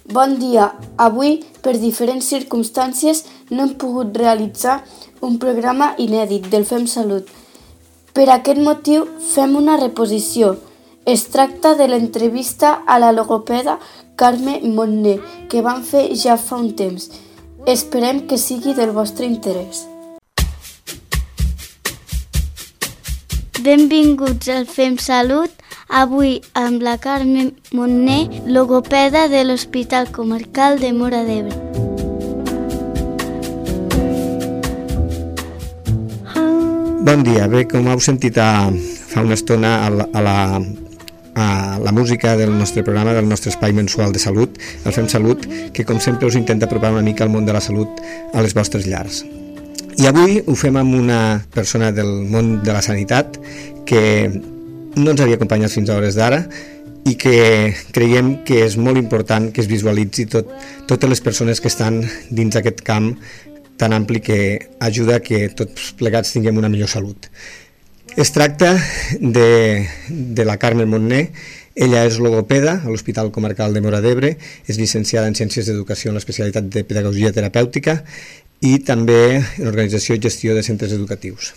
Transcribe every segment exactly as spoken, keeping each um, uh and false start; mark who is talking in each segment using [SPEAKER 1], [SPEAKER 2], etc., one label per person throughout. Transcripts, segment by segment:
[SPEAKER 1] Bon dia. Avui, per diferents circumstàncies, no hem pogut realitzar un programa inèdit del Fem Salut. Per aquest motiu, fem una reposició. Es tracta de l'entrevista a la logopeda Carme Montner, que vam fer ja fa un temps. Esperem que sigui del vostre interès.
[SPEAKER 2] Benvinguts al Fem Salut, avui amb la Carme Montner, logopeda de l'Hospital Comarcal de Móra d'Ebre.
[SPEAKER 3] Bon dia. Bé, com heu sentit a, fa una estona a la, a, la, a la música del nostre programa, del nostre espai mensual de salut, el Fem Salut, que com sempre us intenta apropar una mica al món de la salut a les vostres llars. I avui ho fem amb una persona del món de la sanitat que no ens havia acompanyat fins a hores d'ara i que creiem que és molt important que es visualitzi tot, totes les persones que estan dins d'aquest camp tan ampli que ajuda que tots plegats tinguem una millor salut. Es tracta de, de la Carme Montner. Ella és logopeda a l'Hospital Comarcal de Móra d'Ebre, és llicenciada en Ciències d'Educació en l'especialitat de Pedagogia Terapèutica i també en Organització i Gestió de Centres Educatius.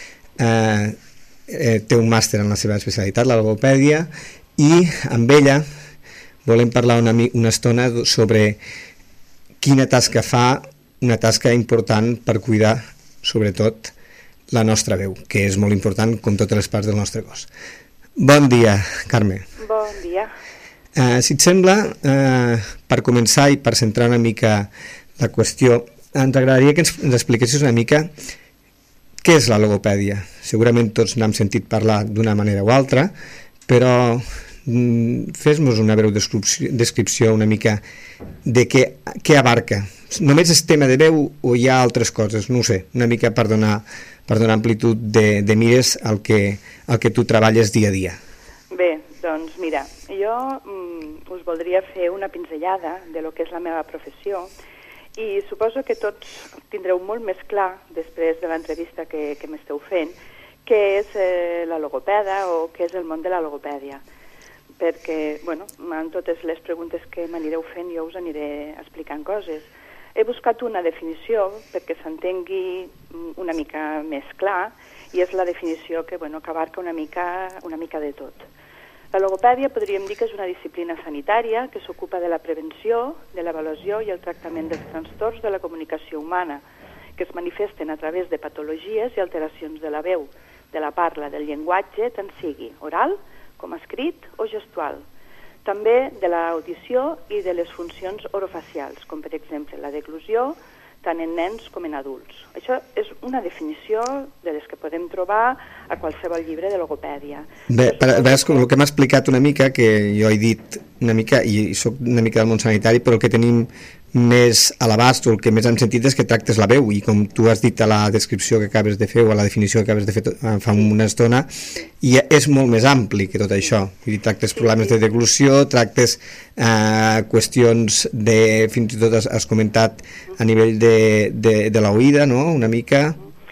[SPEAKER 3] Eh, eh, té un màster en la seva especialitat, la logopèdia, i amb ella volem parlar una, una estona sobre quina tasca fa, una tasca important per cuidar, sobretot, la nostra veu, que és molt important com totes les parts del nostre cos. Bon dia, Carme.
[SPEAKER 4] Bon dia.
[SPEAKER 3] Eh, si et sembla, eh, per començar i per centrar una mica la qüestió, ens agradaria que ens, ens expliquessis una mica què és la logopèdia. Segurament tots n'hem sentit parlar d'una manera o altra, però mm, fes-nos una breu descripció, descripció una mica de què, què abarca. Només és tema de veu o hi ha altres coses? No ho sé, una mica per donar, per donar amplitud de, de mires al que, al que tu treballes dia a dia.
[SPEAKER 4] Bé, doncs mira, jo mm, us voldria fer una pinzellada de lo que és la meva professió i suposo que tots tindreu molt més clar, després de l'entrevista que, que m'esteu fent, què és eh, la logopeda o què és el món de la logopèdia. Perquè, bueno, en totes les preguntes que m'anireu fent jo us aniré explicant coses. He buscat una definició perquè s'entengui una mica més clar i és la definició que, bueno, que abarca una mica, una mica de tot. La logopèdia podríem dir que és una disciplina sanitària que s'ocupa de la prevenció, de l'avaluació i el tractament dels trastorns de la comunicació humana, que es manifesten a través de patologies i alteracions de la veu, de la parla, del llenguatge, tant sigui oral com escrit o gestual. També de l'audició i de les funcions orofacials, com per exemple la deglució, tant en nens com en adults. Això és una definició de les que podem trobar a qualsevol llibre de logopèdia.
[SPEAKER 3] Bé, per, veus, com el que m'ha explicat una mica, que jo he dit una mica, i soc una mica del món sanitari, però el que tenim més a l'abast o el que més hem sentit és que tractes la veu, i com tu has dit a la descripció que acabes de fer o a la definició que acabes de fer fa una estona, i és molt més ampli que tot això. Vull dir, tractes problemes de deglució, tractes eh, qüestions de, fins i tot has, has comentat a nivell de, de, de l'oïda, no?, una mica,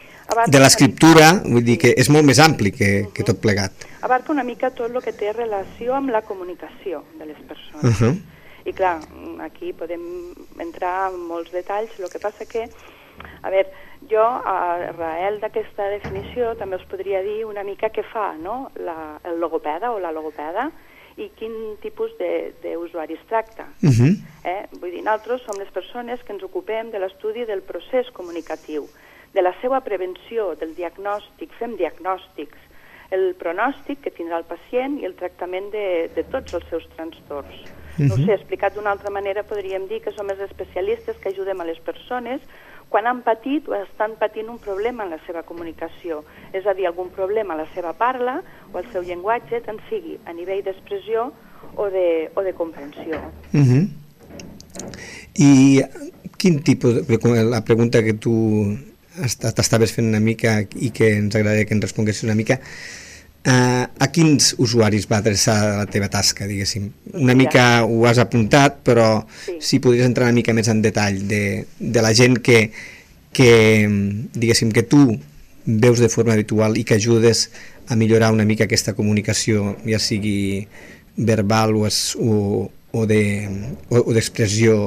[SPEAKER 3] de l'escriptura, vull dir que és molt més ampli que, que tot plegat.
[SPEAKER 4] Abarca una mica tot el que té relació amb la comunicació de les persones.
[SPEAKER 3] Uh -huh.
[SPEAKER 4] I clar, aquí podem entrar en molts detalls, el que passa que, a veure, jo a arrel d'aquesta definició també us podria dir una mica què fa, no?, la, el logopeda o la logopeda i quin tipus d'usuaris tracta.
[SPEAKER 3] Uh -huh.
[SPEAKER 4] eh? Vull dir, nosaltres som les persones que ens ocupem de l'estudi del procés comunicatiu, de la seva prevenció, del diagnòstic, fem diagnòstics, el pronòstic que tindrà el pacient i el tractament de, de tots els seus trastorns. No ho sé, explicat d'una altra manera, podríem dir que som els especialistes que ajudem a les persones quan han patit o estan patint un problema en la seva comunicació, és a dir, algun problema a la seva parla o al seu llenguatge, tant sigui a nivell d'expressió o de, o de comprensió.
[SPEAKER 3] Uh -huh. I quin tipus, la pregunta que tu t'estaves fent una mica i que ens agradaria que ens responguessis una mica, Uh, a quins usuaris va adreçar la teva tasca, diguéssim? Una mica ho has apuntat, però sí, si podries entrar una mica més en detall de, de la gent que, que, diguéssim, que tu veus de forma habitual i que ajudes a millorar una mica aquesta comunicació, ja sigui verbal o, es, o, o d'expressió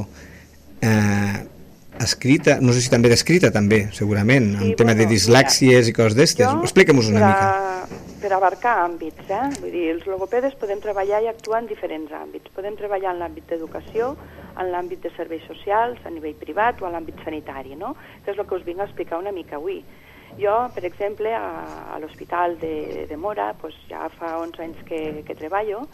[SPEAKER 3] eh, escrita, no sé si també d'escrita també, segurament, sí, en tema bueno, de dislèxies mira, i coses d'estes. Explica-mos una
[SPEAKER 4] per a,
[SPEAKER 3] mica.
[SPEAKER 4] Per abarcar àmbits, eh? Vull dir, els logopedes podem treballar i actuar en diferents àmbits. Podem treballar en l'àmbit d'educació, en l'àmbit de serveis socials, a nivell privat o a l'àmbit sanitari, no? Això és el que us vinc a explicar una mica avui. Jo, per exemple, a, a l'Hospital de, de Mora, pues, ja fa onze anys que, que treballo,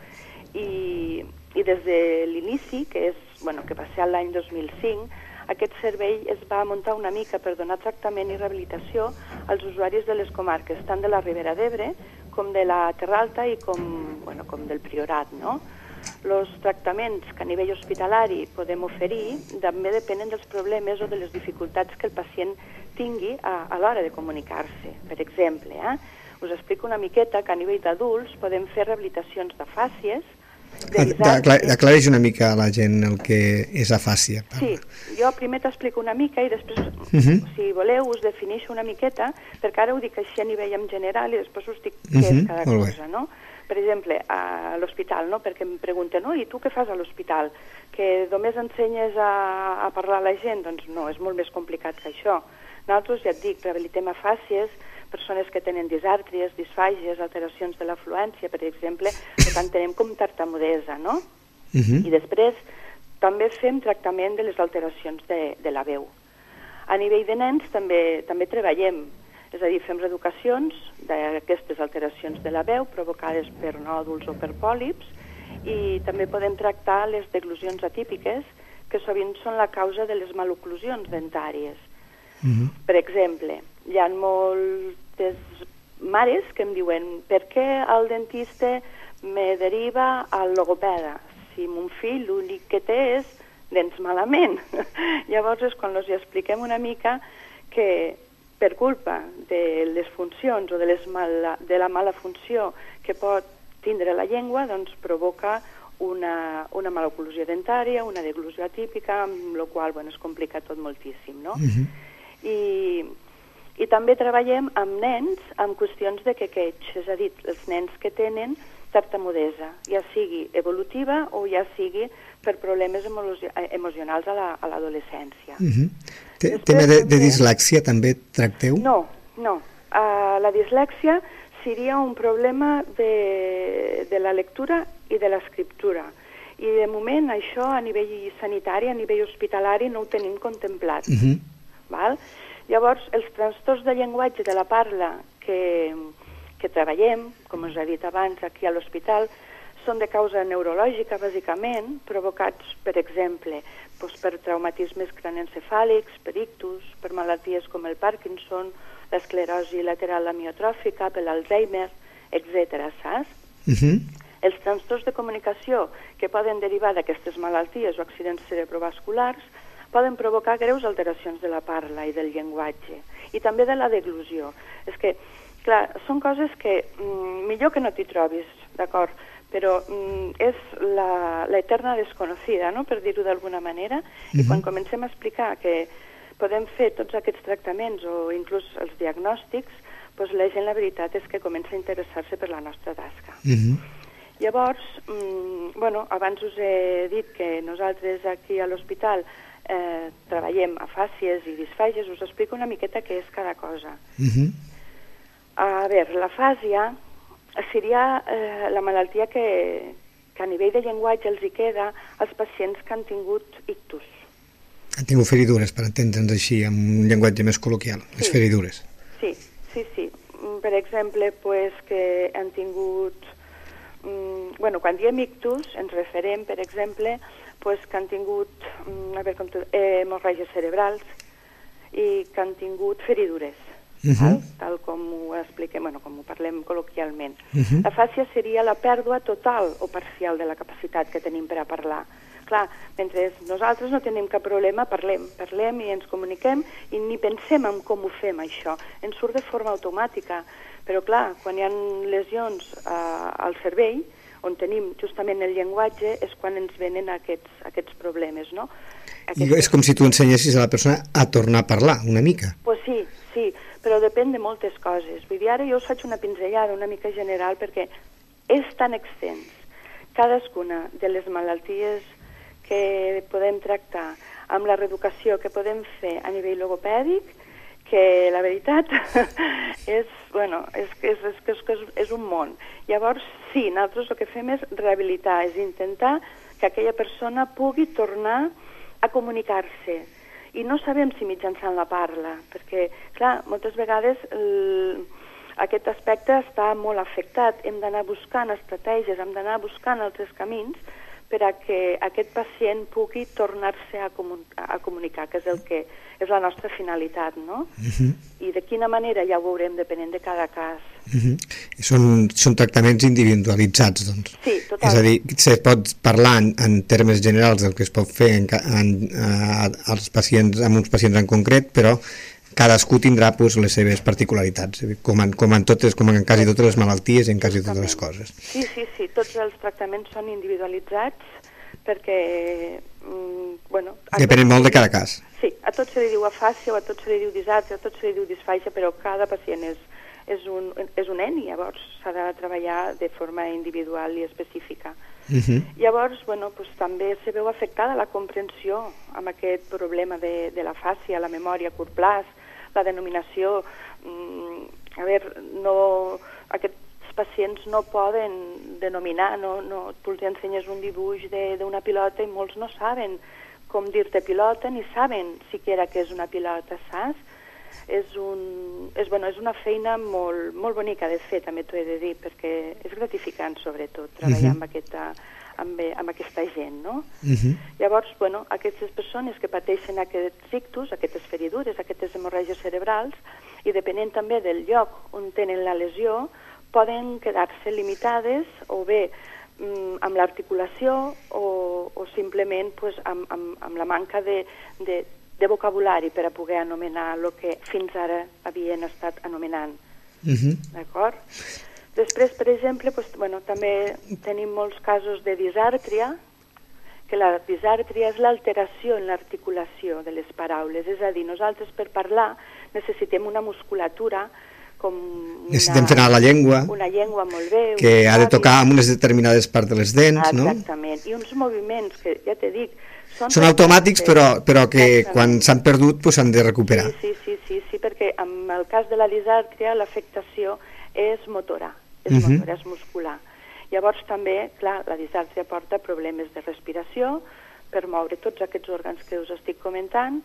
[SPEAKER 4] i, i des de l'inici, que, és, bueno, que va ser l'any dos mil cinc, aquest servei es va muntar una mica per donar tractament i rehabilitació als usuaris de les comarques, tant de la Ribera d'Ebre com de la Terra Alta i com, bueno, com del Priorat, no? Els tractaments que a nivell hospitalari podem oferir també depenen dels problemes o de les dificultats que el pacient tingui a, a l'hora de comunicar-se. Per exemple, eh? us explico una miqueta que a nivell d'adults podem fer rehabilitacions de fàcies.
[SPEAKER 3] Aclareix una mica a la gent el que és afàsia.
[SPEAKER 4] Sí, jo primer t'explico una mica i després, uh -huh. si voleu, us defineixo una miqueta, perquè ara ho dic així a nivell en general i després us dic què uh -huh. és cada Molt cosa, bé. no? Per exemple, a l'hospital, no? Perquè em pregunten, no, i tu què fas a l'hospital? Que només ensenyes a, a parlar a la gent? Doncs no, és molt més complicat que això. Nosaltres, ja et dic, rehabilitem afàsies, persones que tenen disàrtries, disfàgies, alteracions de l'afluència, per exemple, per tant tenem com tartamudesa, no? Uh-huh. I després també fem tractament de les alteracions de, de la veu. A nivell de nens també també treballem, és a dir, fem reeducacions d'aquestes alteracions de la veu provocades per nòduls o per pòlips i també podem tractar les deglusions atípiques, que sovint són la causa de les maloclusions dentàries. Uh-huh. Per exemple, hi ha moltes mares que em diuen per què el dentista me deriva al logopeda si mon fill l'únic que té és dents malament. Llavors és quan els expliquem una mica que per culpa de les funcions o de, les mala, de la mala funció que pot tindre la llengua, doncs provoca una, una maloclusió dentària, una deglusió atípica, amb la qual bueno, es complica tot moltíssim, no? Uh-huh. I, i també treballem amb nens amb qüestions de quequeig, és a dir, els nens que tenen tartamudesa, ja sigui evolutiva o ja sigui per problemes emocionals a l'adolescència. La, uh-huh.
[SPEAKER 3] Tema de, de dislèxia també tracteu?
[SPEAKER 4] No, no. Uh, la dislèxia seria un problema de, de la lectura i de l'escriptura. I de moment això a nivell sanitari, a nivell hospitalari no ho tenim contemplat. Uh-huh. Val? Llavors, els trastorns de llenguatge de la parla que, que treballem, com us he dit abans, aquí a l'hospital, són de causa neurològica, bàsicament, provocats, per exemple, doncs per traumatismes craneoencefàlics, per ictus, per malalties com el Parkinson, l'esclerosi lateral amiotròfica, per l'Alzheimer, etcètera, saps? Uh-huh. Els trastorns de comunicació que poden derivar d'aquestes malalties o accidents cerebrovasculars poden provocar greus alteracions de la parla i del llenguatge, i també de la deglusió. És que, clar, són coses que mm, millor que no t'hi trobis, d'acord? Però mm, és l'eterna desconocida, no?, per dir-ho d'alguna manera, uh-huh. I quan comencem a explicar que podem fer tots aquests tractaments o inclús els diagnòstics, doncs la gent, la veritat, és que comença a interessar-se per la nostra tasca. Uh-huh. Llavors, mm, bueno, abans us he dit que nosaltres aquí a l'hospital eh, treballem afàsies i disfàgies, us explico una miqueta què és cada cosa. Uh-huh. A veure, l'afàsia seria eh, la malaltia que, que a nivell de llenguatge els hi queda als pacients que han tingut ictus.
[SPEAKER 3] Han tingut feridures, per entendre'ns així, amb un llenguatge més col·loquial, sí. Les feridures.
[SPEAKER 4] Sí, sí, sí. Per exemple, pues, que han tingut... Mm, bueno, quan diem ictus, ens referem, per exemple, pues, que han tingut mm, a veure com tu, eh, hemorràgies cerebrals i que han tingut feridures. Uh-huh. Tal, tal com ho expliquem, bueno, com ho parlem col·loquialment. Uh-huh. La fàcia seria la pèrdua total o parcial de la capacitat que tenim per a parlar. Clar, mentre nosaltres no tenim cap problema, parlem, parlem i ens comuniquem i ni pensem en com ho fem, això. Ens surt de forma automàtica. Però clar, quan hi ha lesions uh, al cervell, on tenim justament el llenguatge, és quan ens venen aquests, aquests problemes, no?
[SPEAKER 3] Aquests... I és com si tu ensenyessis a la persona a tornar a parlar, una mica.
[SPEAKER 4] Pues sí, sí, però depèn de moltes coses. Vull dir, ara jo us faig una pinzellada una mica general perquè és tan extens cadascuna de les malalties que podem tractar amb la reeducació que podem fer a nivell logopèdic, que la veritat és, bueno, és, és, és, és, és un món. Llavors, sí, nosaltres el que fem és rehabilitar, és intentar que aquella persona pugui tornar a comunicar-se. I no sabem si mitjançant la parla, perquè, clar, moltes vegades el, aquest aspecte està molt afectat. Hem d'anar buscant estratègies, hem d'anar buscant altres camins per a que aquest pacient pugui tornar-se a, comun a comunicar, que és el que és la nostra finalitat, no? Uh-huh. I de quina manera ja ho veurem depenent de cada cas.
[SPEAKER 3] Uh-huh. són, són tractaments individualitzats, doncs.
[SPEAKER 4] Sí, totalment.
[SPEAKER 3] És a dir, se pot parlar en, en termes generals del que es pot fer en, en, en, als pacients, amb uns pacients en concret, però cadascú tindrà pues, les seves particularitats, com en, com en totes, com en quasi totes les malalties i en quasi totes les coses.
[SPEAKER 4] Sí, sí, sí, tots els tractaments són individualitzats perquè, mm, bueno...
[SPEAKER 3] Depenen molt de cada cas.
[SPEAKER 4] Sí, a tot se li diu afàsia, o a tot se li diu disàrtria, a tot se li diu disfàsia, però cada pacient és, és, un, és un nen i llavors s'ha de treballar de forma individual i específica. Uh-huh. Llavors, bueno, pues, també se veu afectada la comprensió amb aquest problema de, de l'afàsia, la memòria a curt plaç, la denominació. Mm, a veure, no, aquests pacients no poden denominar, no, no, tu els ensenyes un dibuix d'una pilota i molts no saben com dir-te pilota ni saben siquiera què és una pilota, saps? És, un, és, bueno, és una feina molt, molt bonica de fer, també t'ho he de dir, perquè és gratificant sobretot treballar uh-huh. amb, aquesta, amb, amb aquesta gent, no? Uh-huh. Llavors, bueno, aquestes persones que pateixen aquests ictus, aquestes feridures, aquestes hemorràgies cerebrals, i depenent també del lloc on tenen la lesió, poden quedar-se limitades o bé mm, amb l'articulació o, o simplement pues, amb, amb, amb la manca de, de, de vocabulari per a poder anomenar el que fins ara havien estat anomenant. Uh-huh. D'acord? Després, per exemple, pues, bueno, també tenim molts casos de disàrtria, que la disàrtria és l'alteració en l'articulació de les paraules. És a dir, nosaltres per parlar necessitem una musculatura com una,
[SPEAKER 3] necessitem frenar la llengua,
[SPEAKER 4] una llengua molt bé,
[SPEAKER 3] que ha de tocar amb unes determinades parts de les dents,
[SPEAKER 4] exactament,
[SPEAKER 3] no?
[SPEAKER 4] Exactament, i uns moviments que, ja t'he dit, són,
[SPEAKER 3] són automàtics, però, però que exactament. Quan s'han perdut pues, s'han de recuperar.
[SPEAKER 4] Sí, sí, sí, sí, sí, perquè en el cas de la disàrtria l'afectació és motora, és uh-huh. motora, és muscular. Llavors també, clar, la disàrtria porta problemes de respiració per moure tots aquests òrgans que us estic comentant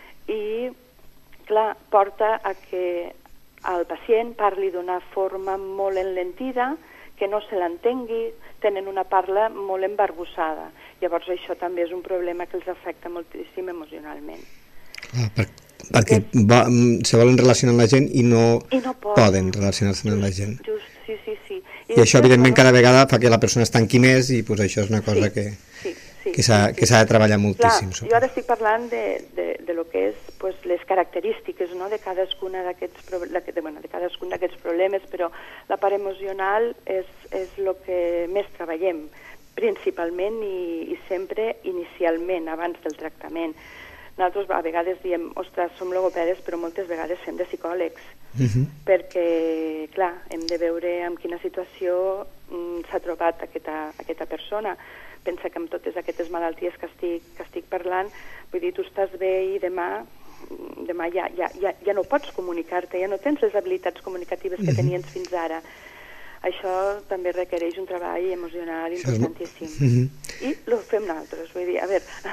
[SPEAKER 4] i, clar, porta a que el pacient parli d'una forma molt enlentida, que no se l'entengui, tenen una parla molt embarbussada. Llavors això també és un problema que els afecta moltíssim emocionalment.
[SPEAKER 3] Ah, per, perquè va, se volen relacionar amb la gent i no,
[SPEAKER 4] I no poden,
[SPEAKER 3] poden relacionar-se amb la gent.
[SPEAKER 4] Just, sí, sí, sí.
[SPEAKER 3] I, I això, evidentment, cada vegada fa que la persona es tanqui més i pues, això és una cosa
[SPEAKER 4] sí,
[SPEAKER 3] que,
[SPEAKER 4] sí, sí,
[SPEAKER 3] que s'ha
[SPEAKER 4] sí, sí.
[SPEAKER 3] de treballar moltíssim.
[SPEAKER 4] Clar, jo ara estic parlant de, de, de lo que és pues, les característiques, no?, de cadascuna d'aquests pro, de, bueno, de cadascun d'aquests problemes, però la part emocional és, és el que més treballem, principalment i, i sempre inicialment, abans del tractament. Nosaltres a vegades diem, ostres, som logopedes, però moltes vegades fem de psicòlegs, uh-huh. perquè, clar, hem de veure en quina situació mm, s'ha trobat aquesta, aquesta persona. Pensa que amb totes aquestes malalties que estic, que estic parlant, vull dir, tu estàs bé i demà, demà ja, ja, ja, ja no pots comunicar-te, ja no tens les habilitats comunicatives que tenies fins ara. Això també requereix un treball emocional importantíssim. Uh-huh. I ho fem nosaltres, vull dir, a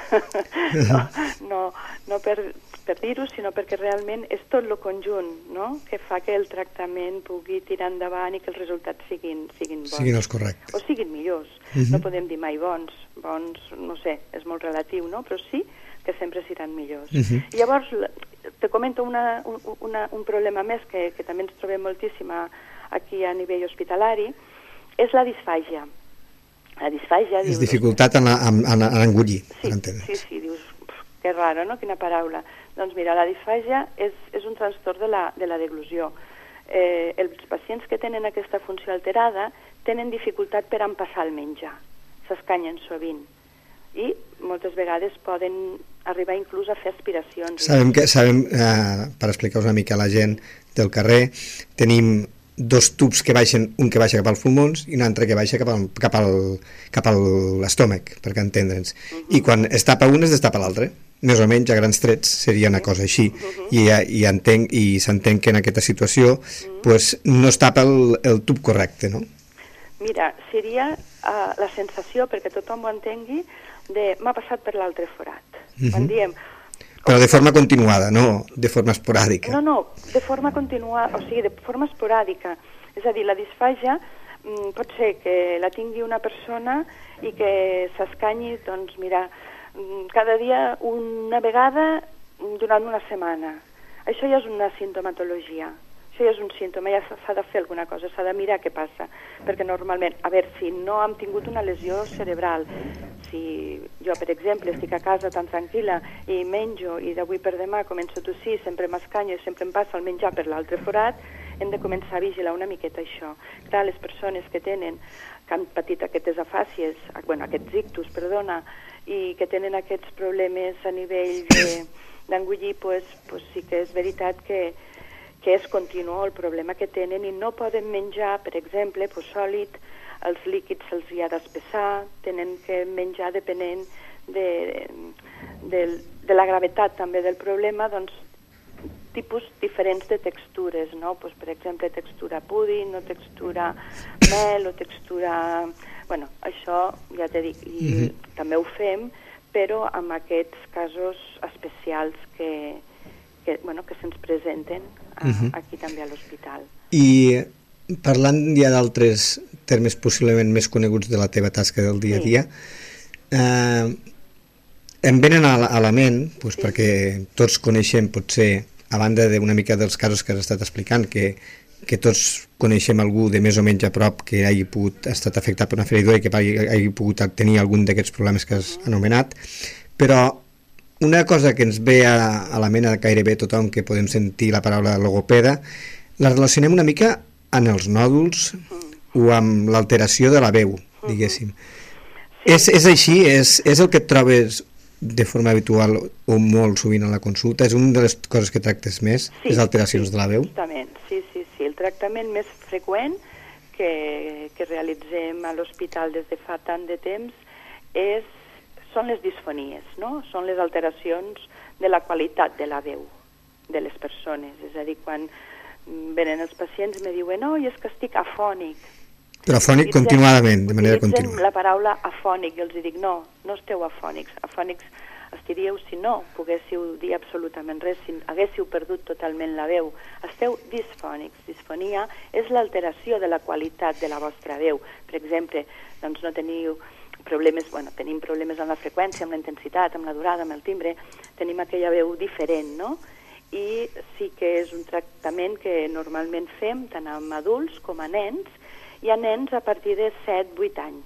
[SPEAKER 4] veure, no, no, no per, per dir-ho, sinó perquè realment és tot el conjunt, no?, que fa que el tractament pugui tirar endavant i que els resultats siguin, siguin bons.
[SPEAKER 3] Siguin els correctes.
[SPEAKER 4] O siguin millors. Uh-huh. No podem dir mai bons. Bons, no sé, és molt relatiu, no?, però sí que sempre seran millors. Uh-huh. I llavors, te comento una, una, un problema més que, que també ens trobem moltíssim a aquí a nivell hospitalari, és la disfàgia. La disfàgia...
[SPEAKER 3] És dius, dificultat en, en, en, en engullir,
[SPEAKER 4] sí, per entendre. Sí, sí, dius, que raro, no?, quina paraula. Doncs mira, la disfàgia és, és un trastorn de la, de la deglució. Eh, els pacients que tenen aquesta funció alterada tenen dificultat per empassar el menjar, s'escanyen sovint i moltes vegades poden arribar inclús a fer aspiracions.
[SPEAKER 3] Sabem que, sabem, eh, per explicar-vos una mica a la gent del carrer, tenim dos tubs que baixen, un que baixa cap als pulmons i un altre que baixa cap al, cap al, cap a l'estómac, per que entendre'ns. Uh-huh. I quan es tapa un es destapa l'altre. Més o menys, a grans trets, seria una cosa així. Uh-huh. I, i, entenc, i s'entén que en aquesta situació uh-huh. pues, no es tapa el, el tub correcte, no?
[SPEAKER 4] Mira, seria uh, la sensació, perquè tothom ho entengui, de m'ha passat per l'altre forat. Uh-huh. Quan diem...
[SPEAKER 3] Però de forma continuada, no de forma esporàdica.
[SPEAKER 4] No, no, de forma continuada, o sigui, de forma esporàdica. És a dir, la disfàgia mm, pot ser que la tingui una persona i que s'escanyi, doncs, mira, cada dia una vegada durant una setmana. Això ja és una sintomatologia. Això ja és un símptoma, ja s'ha de fer alguna cosa, s'ha de mirar què passa. Perquè normalment, a veure, si no hem tingut una lesió cerebral, si jo, per exemple, estic a casa tan tranquil·la i menjo i d'avui per demà començo a tossir, sempre m'escanyo i sempre em passa el menjar per l'altre forat, hem de començar a vigilar una miqueta això. Clar, les persones que tenen, que han patit aquestes afàcies, bueno, aquests ictus, perdona, i que tenen aquests problemes a nivell d'engullir, pues, pues sí que és veritat que, que és continu el problema que tenen i no poden menjar, per exemple, pues, sòlid, els líquids se'ls hi ha d'espessar, tenen que menjar depenent de, de, de la gravetat també del problema, doncs, tipus diferents de textures, no? Pues, per exemple, textura pudin, o textura mel, o textura... Bueno, això ja t'he dit, i mm-hmm. també ho fem, però amb aquests casos especials que, que, bueno, que se'ns presenten a, mm-hmm. aquí també a l'hospital.
[SPEAKER 3] I parlant ja d'altres termes possiblement més coneguts de la teva tasca del dia a dia, sí. eh, em venen a la, a la ment, pues, sí. perquè tots coneixem, potser, a banda d'una mica dels casos que has estat explicant, que, que tots coneixem algú de més o menys a prop que hagi pogut ha estat afectat per una feridura i que hagi, hagi pogut tenir algun d'aquests problemes que has anomenat, però una cosa que ens ve a, a la ment a gairebé tothom que podem sentir la paraula logopeda, la relacionem una mica amb els nòduls o amb l'alteració de la veu, diguéssim. Sí. És, és així? És, és el que et trobes de forma habitual o molt sovint a la consulta? És una de les coses que tractes més, sí, les alteracions sí, de la veu?
[SPEAKER 4] Justament, sí, sí, sí. El tractament més freqüent que, que realitzem a l'hospital des de fa tant de temps és, són les disfonies, no? Són les alteracions de la qualitat de la veu de les persones. És a dir, quan venen els pacients i me diuen oh, és que estic afònic.
[SPEAKER 3] Però afònic utilitzem, continuadament, de manera contínua.
[SPEAKER 4] la paraula afònic i els dic no, no esteu afònics. Afònics estaríeu si no poguéssiu dir absolutament res, si haguéssiu perdut totalment la veu. Esteu disfònics. Disfonia és l'alteració de la qualitat de la vostra veu. Per exemple, doncs no teniu problemes, bueno, tenim problemes amb la freqüència, amb la intensitat, amb la durada, amb el timbre, tenim aquella veu diferent, no? I sí que és un tractament que normalment fem tant amb adults com a nens, i a nens a partir de set vuit anys,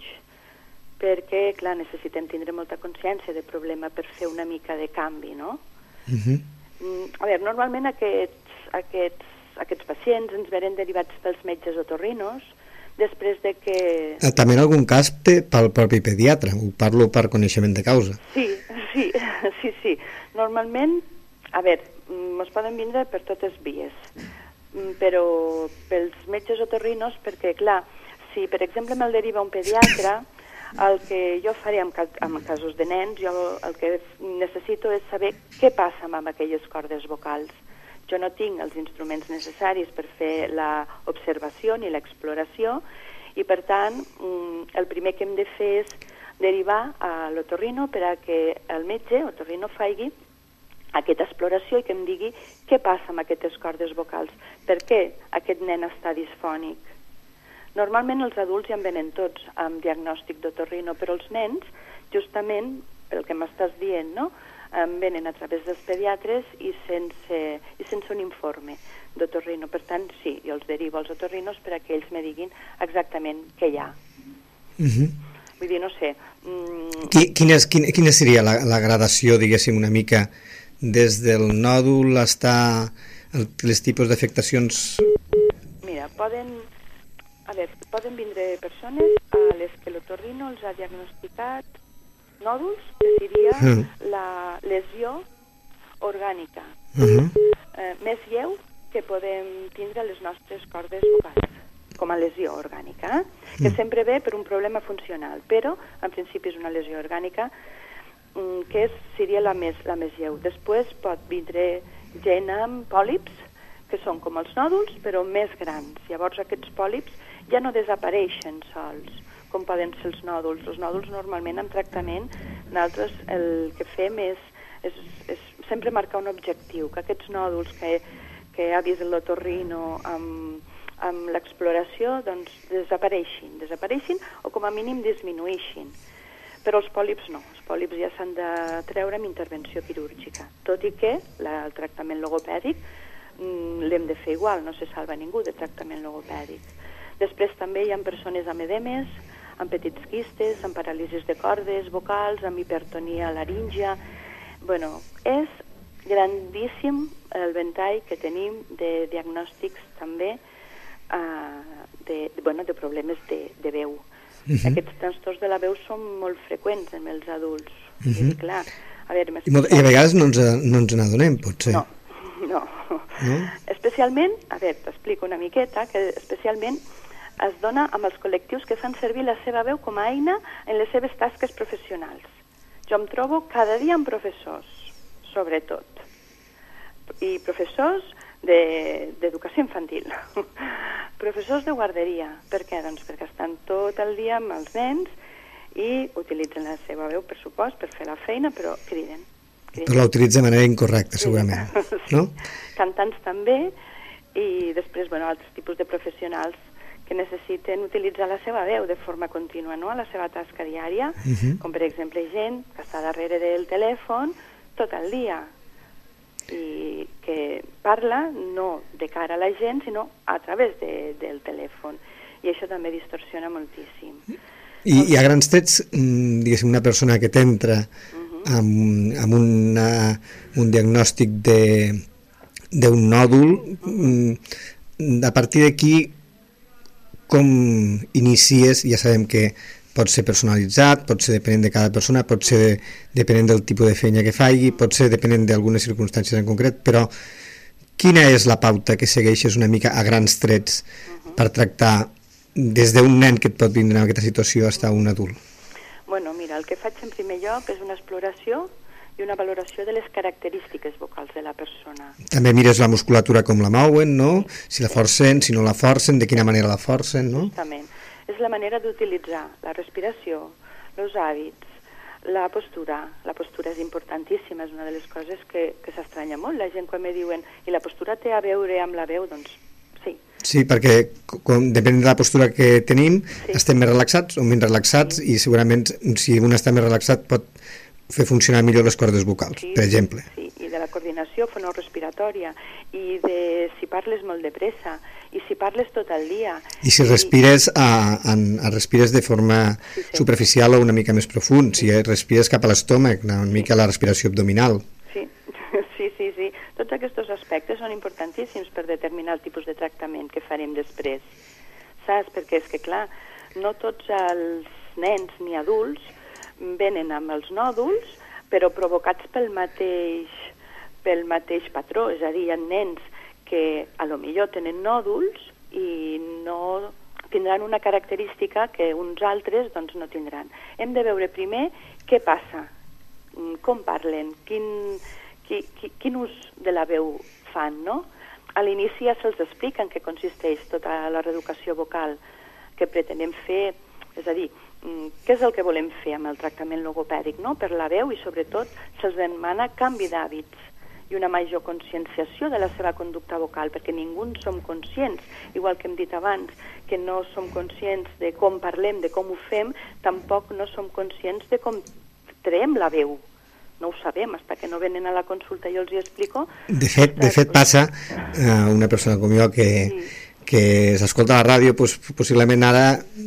[SPEAKER 4] perquè, clar, necessitem tindre molta consciència del problema per fer una mica de canvi, no? Uh-huh. A veure, normalment aquests, aquests, aquests pacients ens venen derivats pels metges otorrinos, després de que...
[SPEAKER 3] També en algun cas pel propi pediatre, ho parlo per coneixement de causa.
[SPEAKER 4] Sí, sí, sí, sí. Normalment, a veure, es poden vindre per totes vies, però pels metges otorrinos, perquè, clar, si, per exemple, me'l deriva un pediatre, el que jo faré en, en casos de nens, jo el que necessito és saber què passa amb aquelles cordes vocals. Jo no tinc els instruments necessaris per fer l'observació ni l'exploració i, per tant, el primer que hem de fer és derivar a l'otorrino per a que el metge otorrino faci aquesta exploració i que em digui què passa amb aquestes cordes vocals, per què aquest nen està disfònic. Normalment els adults ja en venen tots amb diagnòstic d'otorrino, però els nens, justament, pel que m'estàs dient, no?, em venen a través dels pediatres i sense, i sense un informe d'otorrino. Per tant, sí, jo els derivo als otorrinos per a que ells me diguin exactament què hi ha. Uh-huh. Vull dir, no sé... Mm...
[SPEAKER 3] Quina, quina, quina seria la, la gradació, diguéssim, una mica des del nòdul hasta el, les tipus d'afectacions?
[SPEAKER 4] Mira, poden, a veure, poden vindre persones a les que l'otorrino els ha diagnosticat nòduls, que seria uh-huh. la lesió orgànica. Uh-huh. eh, més lleu que podem tindre a les nostres cordes vocals, com a lesió orgànica, eh? que sempre ve per un problema funcional, però en principi és una lesió orgànica que és, seria la més, la més lleu. Després pot vindre gent amb pòlips, que són com els nòduls, però més grans. Llavors aquests pòlips ja no desapareixen sols, com poden ser els nòduls. Els nòduls normalment en tractament, nosaltres el que fem és, és, és sempre marcar un objectiu, que aquests nòduls que, que ha vist l'otorrino amb, amb l'exploració doncs desapareixin, desapareixin o com a mínim disminueixin. Però els pòlips no, els pòlips ja s'han de treure amb intervenció quirúrgica, tot i que la, el tractament logopèdic l'hem de fer igual, no se salva ningú de tractament logopèdic. Després també hi ha persones amb edemes, amb petits quistes, amb paràlisis de cordes vocals, amb hipertonia laríngia. Bueno, és grandíssim el ventall que tenim de diagnòstics també uh, de, bueno, de problemes de, de veu. Uh-huh. Aquests trastorns de la veu són molt freqüents en els adults. Uh-huh. I, clar, a, veure,
[SPEAKER 3] I, molt, I a vegades no ens, no ens n'adonem, potser.
[SPEAKER 4] No, no. no. Especialment, a veure, t'explico una miqueta, que especialment es dona amb els col·lectius que fan servir la seva veu com a eina en les seves tasques professionals. Jo em trobo cada dia amb professors, sobretot, i professors d'educació infantil, professors de guarderia. Per què? Doncs perquè estan tot el dia amb els nens i utilitzen la seva veu, per supost, per fer la feina, però criden. criden.
[SPEAKER 3] Però la utilitza de manera incorrecta, segurament. No?
[SPEAKER 4] Cantants també, i després, bueno, altres tipus de professionals que necessiten utilitzar la seva veu de forma contínua, no?, a la seva tasca diària, uh-huh. com per exemple gent que està darrere del telèfon tot el dia, i que parla no de cara a la gent, sinó a través de, del telèfon. I això també distorsiona moltíssim.
[SPEAKER 3] I, i a grans trets, diguéssim, una persona que t'entra uh-huh. amb, amb una, un diagnòstic d'un nòdul, uh-huh. a partir d'aquí, com inicies, ja sabem que pot ser personalitzat, pot ser depenent de cada persona, pot ser de, depenent del tipus de feina que faci, pot ser depenent d'algunes circumstàncies en concret, però quina és la pauta que segueixes una mica a grans trets uh-huh. per tractar des d'un nen que et pot vindre en aquesta situació fins a un adult?
[SPEAKER 4] Bueno, mira, el que faig en primer lloc és una exploració i una valoració de les característiques vocals de la persona. També
[SPEAKER 3] mires la musculatura com la mouen, no? Si la forcen, si no la forcen, de quina manera la forcen, no?
[SPEAKER 4] Justament. És la manera d'utilitzar la respiració, els hàbits, la postura. La postura és importantíssima, és una de les coses que, que s'estranya molt. La gent quan me diuen, i la postura té a veure amb la veu, doncs sí.
[SPEAKER 3] Sí, perquè com, depèn de la postura que tenim, sí. estem més relaxats o menys relaxats, sí. i segurament si un està més relaxat pot fer funcionar millor les cordes vocals,
[SPEAKER 4] sí,
[SPEAKER 3] per exemple.
[SPEAKER 4] Sí, i de la coordinació fonorespiratòria, i de si parles molt de pressa, i si parles tot el dia.
[SPEAKER 3] I si respires, a, a, a respires de forma sí, sí. superficial o una mica més profund, sí. si respires cap a l'estómac, una mica sí. la respiració abdominal.
[SPEAKER 4] Sí. sí, sí, sí. Tots aquests aspectes són importantíssims per determinar el tipus de tractament que farem després. Saps? Perquè és que, clar, no tots els nens ni adults venen amb els nòduls, però provocats pel mateix, pel mateix patró, és a dir, hi ha nens que a lo millor tenen nòduls i no tindran una característica que uns altres doncs, no tindran. Hem de veure primer què passa, com parlen, quin, qui, qui, quin ús de la veu fan, no? A l'inici ja se'ls explica en què consisteix tota la reeducació vocal que pretenem fer, és a dir, què és el que volem fer amb el tractament logopèdic, no? Per la veu, i sobretot se'ls demana canvi d'hàbits i una major conscienciació de la seva conducta vocal, perquè ningú en som conscients, igual que hem dit abans, que no som conscients de com parlem, de com ho fem, tampoc no som conscients de com traiem la veu. No ho sabem, fins que no venen a la consulta i jo els hi explico.
[SPEAKER 3] De fet, de fet passa a una persona com jo que... Sí. que s'escolta a la ràdio, pues, possiblement ara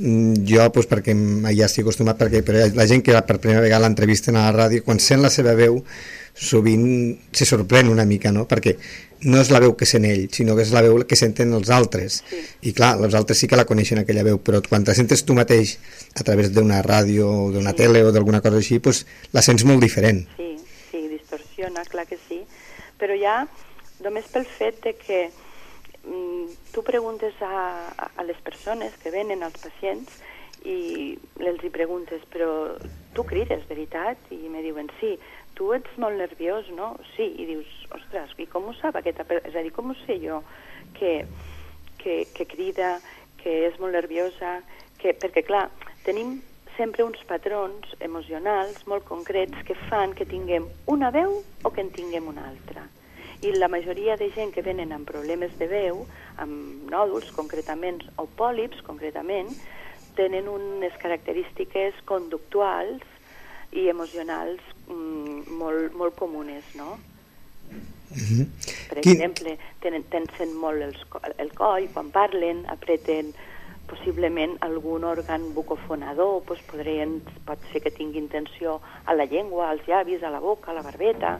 [SPEAKER 3] jo, pues, perquè ja estic acostumat, perquè però la gent que per primera vegada l'entrevisten a la ràdio, quan sent la seva veu sovint se sorprèn una mica, no? Perquè no és la veu que sent ell, sinó que és la veu que senten els altres, sí. I clar, els altres sí que la coneixen aquella veu, però quan la sentes tu mateix a través d'una ràdio o d'una sí. tele o d'alguna cosa així, pues, la sents molt diferent.
[SPEAKER 4] Sí, sí, distorsiona, clar que sí, però ja només pel fet de que tu preguntes a, a les persones que venen, als pacients, i els hi preguntes, però tu crides, veritat? I me diuen, sí. Tu ets molt nerviós, no? Sí. I dius, ostres, i com ho sap aquesta persona? És a dir, com ho sé jo que, que, que crida, que és molt nerviosa? Que... Perquè, clar, tenim sempre uns patrons emocionals molt concrets que fan que tinguem una veu o que en tinguem una altra. I la majoria de gent que venen amb problemes de veu, amb nòduls concretament, o pòlips concretament, tenen unes característiques conductuals i emocionals mm, molt, molt comunes, no?
[SPEAKER 3] Mm-hmm.
[SPEAKER 4] Per exemple, tenen, tensen molt els, el coll quan parlen, apreten possiblement algun òrgan bucofonador, doncs podrien, pot ser que tinguin tensió a la llengua, als llavis, a la boca, a la barbeta.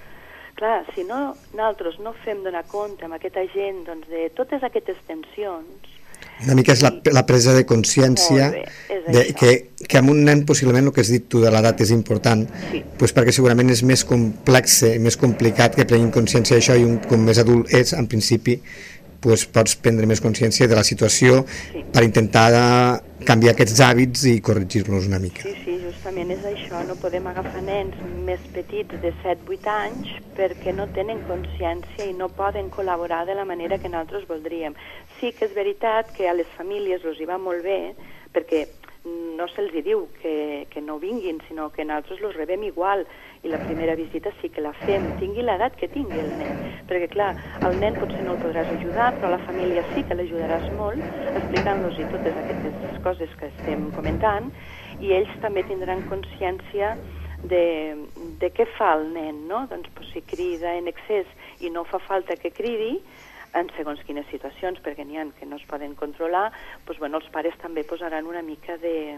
[SPEAKER 4] Clar, si no, nosaltres no fem donar compte amb aquesta gent doncs, de totes aquestes tensions.
[SPEAKER 3] Una mica és la, la presa de consciència
[SPEAKER 4] bé,
[SPEAKER 3] de, que, que amb un nen possiblement el que has dit tu de l'edat és important,
[SPEAKER 4] sí. Pues
[SPEAKER 3] perquè segurament és més complex, més complicat que prenguin consciència d'això, i un, com més adult ets, en principi pues, pots prendre més consciència de la situació, sí, per intentar canviar aquests hàbits i corregir-los una mica.
[SPEAKER 4] Sí, sí, justament és això. No podem agafar nens més petits de set vuit anys perquè no tenen consciència i no poden col·laborar de la manera que nosaltres voldríem. Sí que és veritat que a les famílies els hi va molt bé, perquè no se'ls diu que, que no vinguin, sinó que nosaltres els rebem igual, i la primera visita sí que la fem, tingui l'edat que tingui el nen. Perquè, clar, el nen potser no el podràs ajudar, però la família sí que l'ajudaràs molt, explicant-los totes aquestes coses que estem comentant, i ells també tindran consciència de, de què fa el nen, no? Doncs pues, si crida en excés i no fa falta que cridi, en segons quines situacions, perquè n'hi ha que no es poden controlar, doncs, bueno, els pares també posaran una mica de...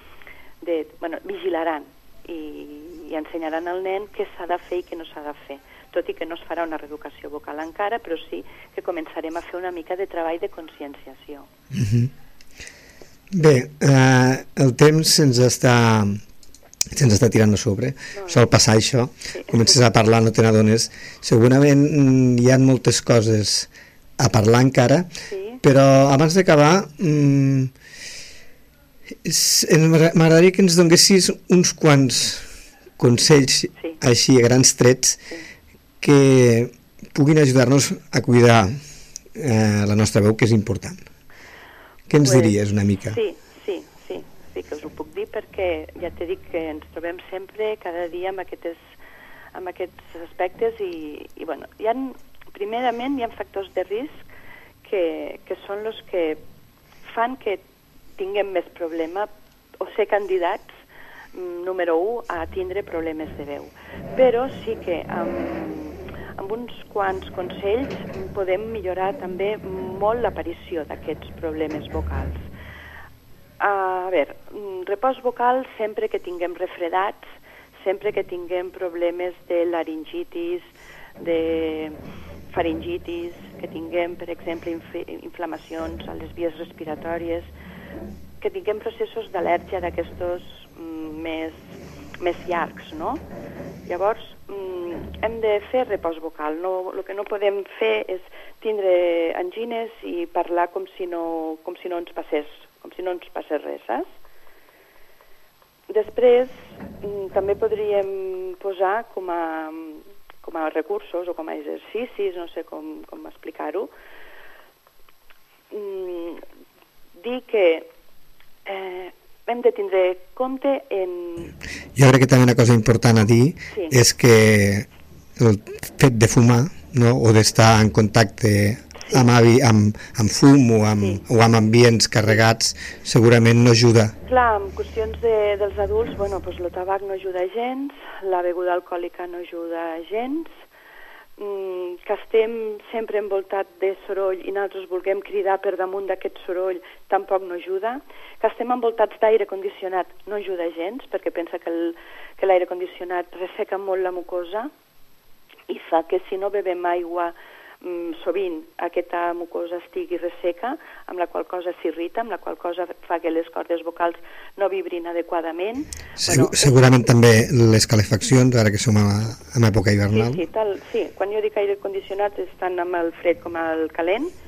[SPEAKER 4] de bueno, vigilaran i, i ensenyaran al nen què s'ha de fer i què no s'ha de fer. Tot i que no es farà una reeducació vocal encara, però sí que començarem a fer una mica de treball de conscienciació.
[SPEAKER 3] Mm-hmm. Bé, eh, el temps se'ns està... se'ns està tirant a sobre, no, sol passar això, sí. Comences a parlar, no te n'adones, segurament hi ha moltes coses a parlar encara, sí. Però abans d'acabar mmm, m'agradaria que ens donessis uns quants consells, sí. Així a grans trets, sí. Que puguin ajudar-nos a cuidar eh, la nostra veu, que és important. Què ens pues, diries una mica?
[SPEAKER 4] Sí. Sí que us ho puc dir perquè ja t'he dit que ens trobem sempre cada dia amb aquests, amb aquests aspectes i, i bueno, hi ha, primerament hi ha factors de risc que, que són els que fan que tinguem més problema o ser candidats número u a tindre problemes de veu. Però sí que amb, amb uns quants consells podem millorar també molt l'aparició d'aquests problemes vocals. A veure, repòs vocal sempre que tinguem refredats, sempre que tinguem problemes de laringitis, de faringitis, que tinguem, per exemple, inf inflamacions a les vies respiratòries, que tinguem processos d'al·lèrgia d'aquestos mm, més, més llargs, no? Llavors, mm, hem de fer repòs vocal. No, el que no podem fer és tindre angines i parlar com si no, com si no ens passés com si no ens passés res, saps? Després, també podríem posar com a, com a recursos o com a exercicis, no sé com, com explicar-ho, dir que eh, hem de tindre compte en...
[SPEAKER 3] Jo crec que també una cosa important a dir, sí. És que el fet de fumar, no? O d'estar en contacte... Sí. Amb, amb, amb fum o amb, sí. O amb ambients carregats segurament no ajuda.
[SPEAKER 4] Clar, en qüestions de, dels adults, bueno, doncs el tabac no ajuda gens, la beguda alcohòlica no ajuda gens, mm, que estem sempre envoltats de soroll i nosaltres vulguem cridar per damunt d'aquest soroll tampoc no ajuda, que estem envoltats d'aire condicionat no ajuda gens, perquè pensa que el, que l'aire condicionat resseca molt la mucosa i fa que si no bevem aigua sovint aquesta mucosa estigui resseca, amb la qual cosa s'irrita, amb la qual cosa fa que les cordes vocals no vibrin adequadament.
[SPEAKER 3] Segur, bueno, segurament és... també les calefaccions, ara que som a, a època hivernal.
[SPEAKER 4] Sí, sí, tal, sí, quan jo dic aire condicionat és tant amb el fred com el calent,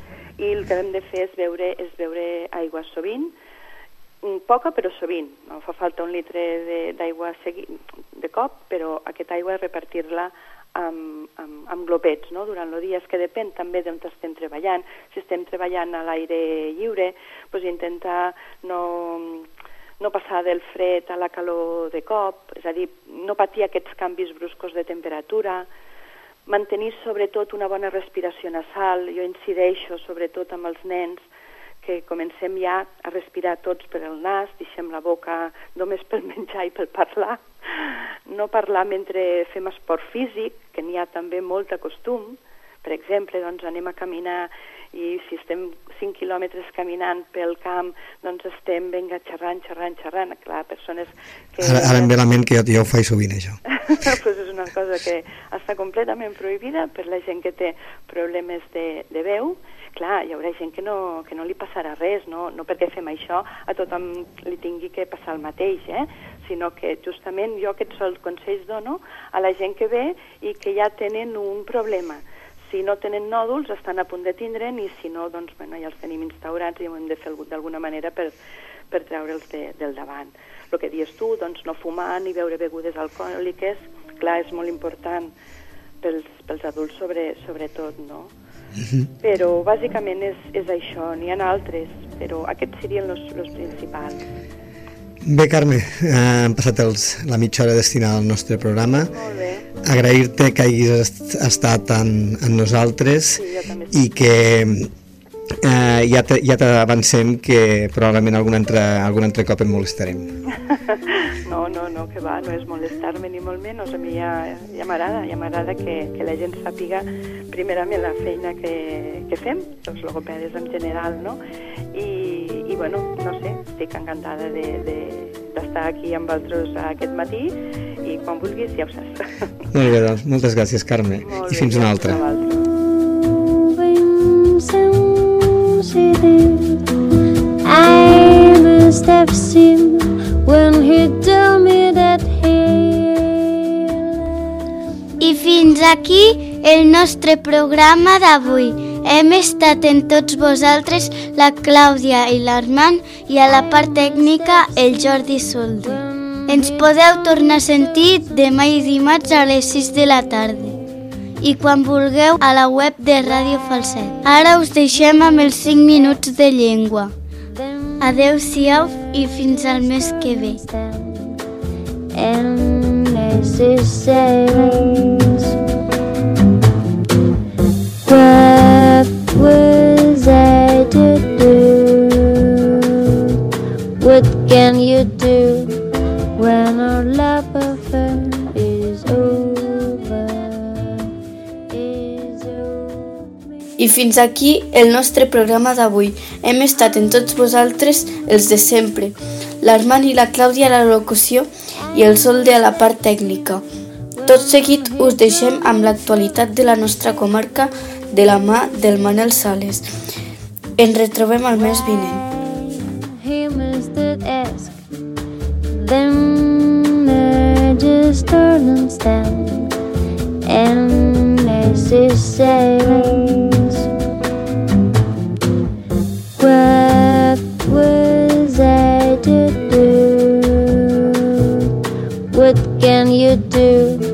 [SPEAKER 4] i el que hem de fer és beure, és beure aigua sovint, poca però sovint, no fa falta un litre d'aigua de cop, però aquesta aigua repartir-la amb, amb, amb glopets, no? Durant el dia, és que depèn també d'on estem treballant. Si estem treballant a l'aire lliure, doncs intentar no, no passar del fred a la calor de cop, és a dir, no patir aquests canvis bruscos de temperatura, mantenir sobretot una bona respiració nasal. Jo incideixo sobretot amb els nens que comencem ja a respirar tots per el nas, deixem la boca només pel menjar i pel parlar. No parlar mentre fem esport físic, que n'hi ha també molt de costum. Per exemple, doncs anem a caminar i si estem cinc quilòmetres caminant pel camp, doncs estem, vinga, xerrant, xerrant, xerrant. Clar, persones que...
[SPEAKER 3] Ara, ara em ve la ment que jo, jo ho faig sovint, això.
[SPEAKER 4] Pues és una cosa que està completament prohibida per la gent que té problemes de, de veu. Clar, hi haurà gent que no, que no li passarà res, no, no perquè fem això a tothom li tingui que passar el mateix, eh? Sinó que justament jo aquests consells dono a la gent que ve i que ja tenen un problema. Si no tenen nòduls, estan a punt de tindre'n, i si no, doncs bueno, ja els tenim instaurats i ho hem de fer d'alguna manera per, per treure'ls de, del davant. El que dius tu, doncs no fumar ni beure begudes alcohòliques, clar, és molt important pels, pels adults sobre, sobretot, no? Uh-huh. Però bàsicament és, és això, n'hi ha altres, però aquests serien els, els principals.
[SPEAKER 3] Bé, Carme, eh, hem passat els, la mitja hora destinada al nostre programa.
[SPEAKER 4] Molt bé.
[SPEAKER 3] Agrair-te que hagis est estat amb, amb nosaltres,
[SPEAKER 4] sí,
[SPEAKER 3] i que eh, ja t'avancem que probablement algun altre, algun altre cop em molestarem.
[SPEAKER 4] No, no, no, que va, no és molestar-me ni molt menys. A mi ja, ja m'agrada, ja m'agrada que, que la gent sàpiga primerament la feina que, que fem, els logopedes en general, no? I, i bueno, no sé, estic encantada de, de, d'estar aquí amb vosaltres aquest matí, i quan vulguis ja ho saps.
[SPEAKER 3] Molt bé, doncs, moltes gràcies, Carme, i fins una altra.
[SPEAKER 2] I must have seen when he told me that he... I fins aquí el nostre programa d'avui. Hem estat en tots vosaltres la Clàudia i l'Armand, i a la part tècnica el Jordi Solde. Ens podeu tornar a sentir demà i dimarts a les sis de la tarda, i quan vulgueu a la web de Ràdio Falset. Ara us deixem amb els cinc minuts de llengua. Adeu-siau i fins al mes que ve. What was I to do? What can you do when our love affair is over? Is over?
[SPEAKER 1] I fins aquí el nostre programa d'avui. Hem estat en tots vosaltres els de sempre. L'Armand i la Clàudia a la locució i el Solde a la part tècnica. Tot seguit us deixem amb l'actualitat de la nostra comarca de la mà del Manel Sales. Ens retrobem al mes vinent.
[SPEAKER 2] Then I just turn and stand and I see silence. What was I to do? What can you do